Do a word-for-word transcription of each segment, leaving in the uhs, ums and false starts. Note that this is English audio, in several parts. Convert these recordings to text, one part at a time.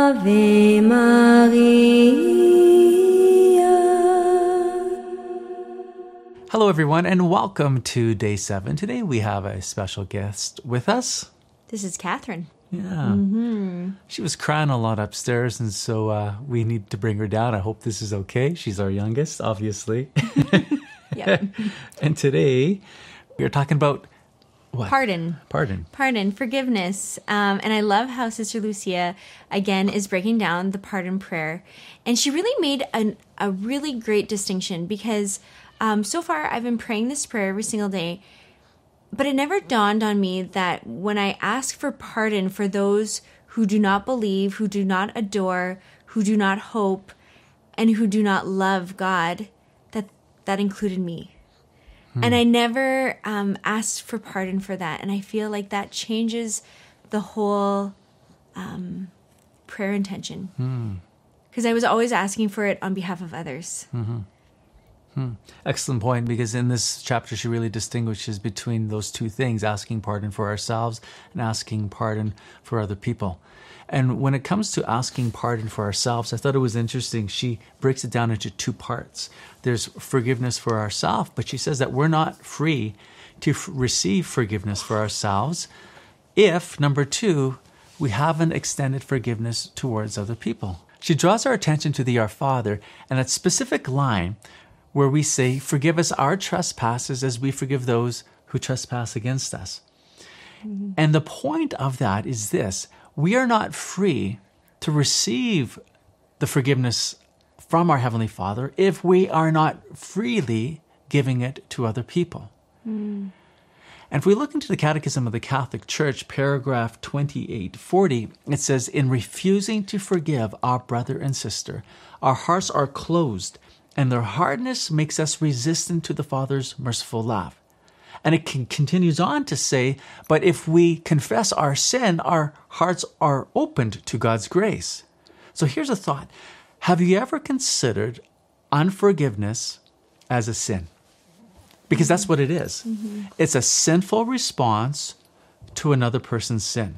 Ave Maria. Hello, everyone, and welcome to day seven. Today we have a special guest with us. This is Catherine. Yeah. Mm-hmm. She was crying a lot upstairs, and so uh, we need to bring her down. I hope this is okay. She's our youngest, obviously. Yeah. And today we are talking about what? Pardon. Pardon. Pardon, forgiveness. Um, and I love how Sister Lucia, again, is breaking down the pardon prayer. And she really made an, a really great distinction because um, so far I've been praying this prayer every single day, but it never dawned on me that when I ask for pardon for those who do not believe, who do not adore, who do not hope, and who do not love God, that that included me. And I never um, asked for pardon for that. And I feel like that changes the whole um, prayer intention. Because mm. I was always asking for it on behalf of others. Mm-hmm. Hmm. Excellent point, because in this chapter she really distinguishes between those two things, asking pardon for ourselves and asking pardon for other people. And when it comes to asking pardon for ourselves, I thought it was interesting. She breaks it down into two parts. There's forgiveness for ourselves, but she says that we're not free to f- receive forgiveness for ourselves if, number two, we haven't extended forgiveness towards other people. She draws our attention to the Our Father and that specific line where we say, "Forgive us our trespasses as we forgive those who trespass against us." Mm-hmm. And the point of that is this: we are not free to receive the forgiveness from our Heavenly Father if we are not freely giving it to other people. Mm. And if we look into the Catechism of the Catholic Church, paragraph twenty-eight forty, it says, "In refusing to forgive our brother and sister, our hearts are closed, and their hardness makes us resistant to the Father's merciful love." And it can, continues on to say, "But if we confess our sin, our hearts are opened to God's grace." So here's a thought. Have you ever considered unforgiveness as a sin? Because that's what it is. Mm-hmm. It's a sinful response to another person's sin.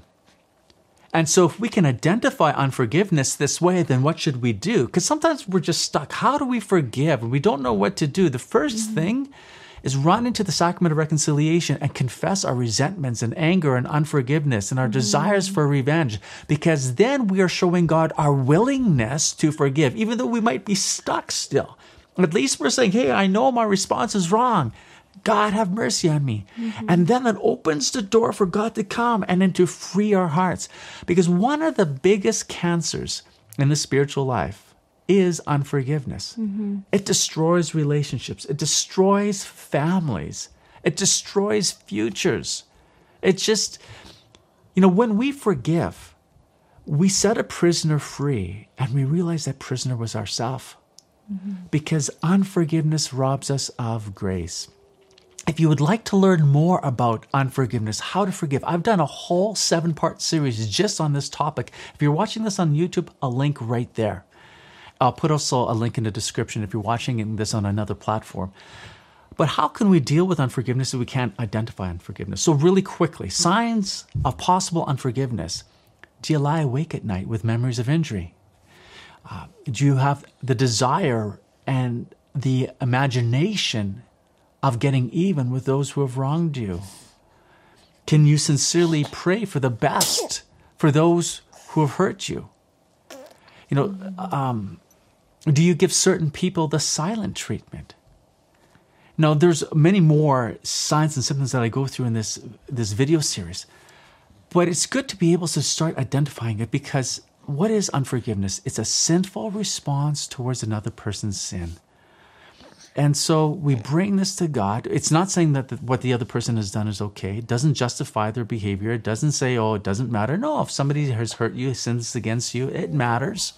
And so if we can identify unforgiveness this way, then what should we do? Because sometimes we're just stuck. How do we forgive? And we don't know what to do. The first mm-hmm. thing is run into the sacrament of reconciliation and confess our resentments and anger and unforgiveness and our mm-hmm. desires for revenge, because then we are showing God our willingness to forgive, even though we might be stuck still. At least we're saying, hey, I know my response is wrong. God, have mercy on me. Mm-hmm. And then it opens the door for God to come and then to free our hearts. Because one of the biggest cancers in the spiritual life is unforgiveness. Mm-hmm. It destroys relationships. It destroys families. It destroys futures. It just, you know, when we forgive, we set a prisoner free and we realize that prisoner was ourselves. Mm-hmm. Because unforgiveness robs us of grace. If you would like to learn more about unforgiveness, how to forgive, I've done a whole seven-part series just on this topic. If you're watching this on YouTube, a link right there. I'll put also a link in the description if you're watching this on another platform. But how can we deal with unforgiveness if we can't identify unforgiveness? So really quickly, signs of possible unforgiveness. Do you lie awake at night with memories of injury? Uh, do you have the desire and the imagination of getting even with those who have wronged you? Can you sincerely pray for the best for those who have hurt you? You know, um, do you give certain people the silent treatment? Now, there's many more signs and symptoms that I go through in this, this video series. But it's good to be able to start identifying it, because what is unforgiveness? It's a sinful response towards another person's sin. And so we bring this to God. It's not saying that the, what the other person has done is okay. It doesn't justify their behavior. It doesn't say, oh, it doesn't matter. No, if somebody has hurt you, sins against you, it matters.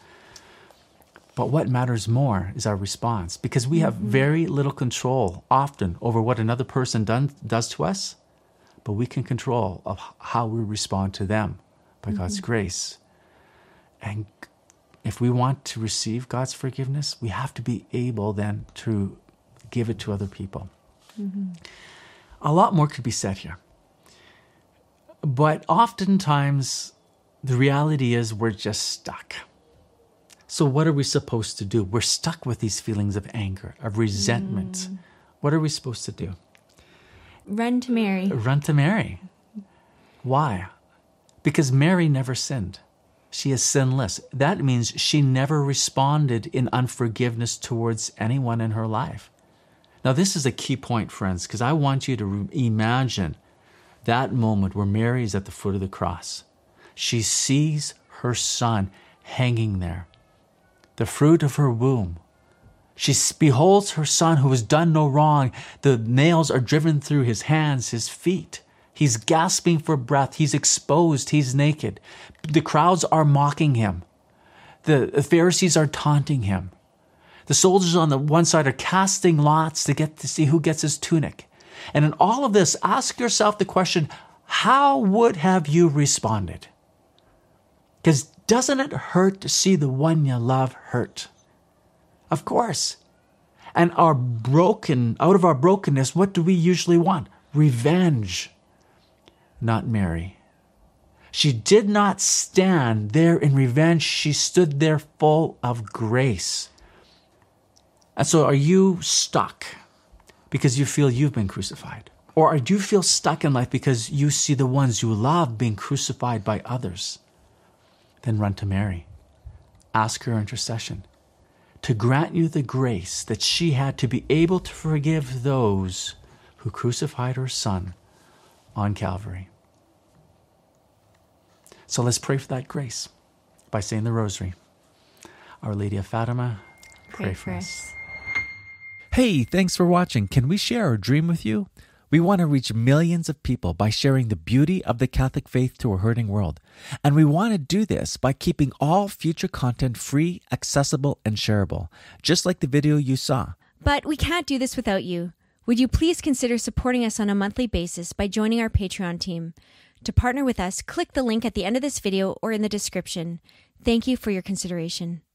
But what matters more is our response, because we have mm-hmm. very little control often over what another person done, does to us, but we can control of how we respond to them by mm-hmm. God's grace. And if we want to receive God's forgiveness, we have to be able then to give it to other people. Mm-hmm. A lot more could be said here. But oftentimes the reality is we're just stuck. So what are we supposed to do? We're stuck with these feelings of anger, of resentment. Mm. What are we supposed to do? Run to Mary. Run to Mary. Why? Because Mary never sinned. She is sinless. That means she never responded in unforgiveness towards anyone in her life. Now, this is a key point, friends, because I want you to re- imagine that moment where Mary is at the foot of the cross. She sees her son hanging there, the fruit of her womb. She beholds her son who has done no wrong. The nails are driven through his hands, his feet. He's gasping for breath. He's exposed. He's naked. The crowds are mocking him. The Pharisees are taunting him. The soldiers on the one side are casting lots to get to see who gets his tunic. And in all of this, ask yourself the question, how would have you responded? Because doesn't it hurt to see the one you love hurt? Of course. And our broken, out of our brokenness, what do we usually want? Revenge. Not Mary. She did not stand there in revenge. She stood there full of grace. And so are you stuck because you feel you've been crucified? Or do you feel stuck in life because you see the ones you love being crucified by others? Then run to Mary. Ask her intercession to grant you the grace that she had to be able to forgive those who crucified her son on Calvary. So let's pray for that grace by saying the rosary. Our Lady of Fatima, pray, pray for us. us. Hey, thanks for watching. Can we share our dream with you? We want to reach millions of people by sharing the beauty of the Catholic faith to a hurting world. And we want to do this by keeping all future content free, accessible, and shareable, just like the video you saw. But we can't do this without you. Would you please consider supporting us on a monthly basis by joining our Patreon team? To partner with us, click the link at the end of this video or in the description. Thank you for your consideration.